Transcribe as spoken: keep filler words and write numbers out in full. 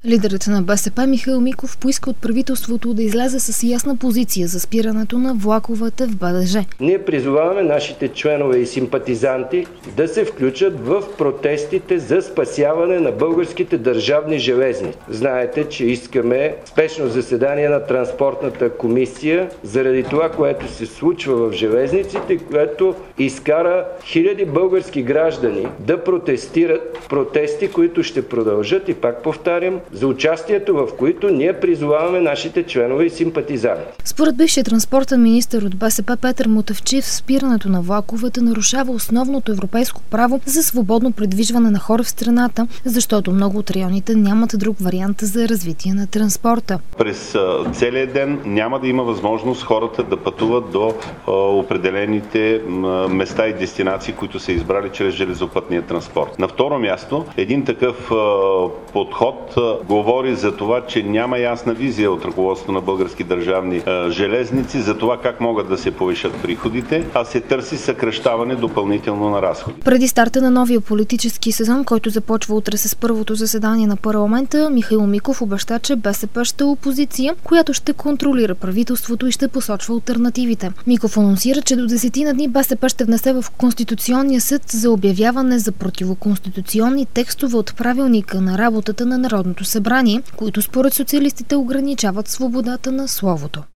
Лидерът на БСП Михаил Миков поиска от правителството да излезе с ясна позиция за спирането на влаковете в БДЖ. Ние призоваваме нашите членове и симпатизанти да се включат в протестите за спасяване на българските държавни железници. Знаете, че искаме спешно заседание на Транспортната комисия заради това, което се случва в железниците, което изкара хиляди български граждани да протестират протести, които ще продължат, и пак повтарям, за участието в които ние призоваваме нашите членове и симпатизанти. Според бившия транспортен министър от БСП Петър Мутафчиев, спирането на влаковете нарушава основното европейско право за свободно придвижване на хора в страната, защото много от районите нямат друг вариант за развитие на транспорта. През целия ден няма да има възможност хората да пътуват до определените места и дестинации, които са избрали чрез железопътния транспорт. На второ място, един такъв подход говори за това, че няма ясна визия от ръководството на Български държавни железници за това как могат да се повишат приходите, а се търси съкращаване допълнително на разходи. Преди старта на новия политически сезон, който започва утре с първото заседание на парламента, Михаил Миков обеща, че БСП ще е опозиция, която ще контролира правителството и ще посочва алтернативите. Миков анонсира, че до десетина дни БСП ще внесе в Конституционния съд за обявяване за противоконституционни текстове от правилника на работата на Народното събрание, които според социалистите ограничават свободата на словото.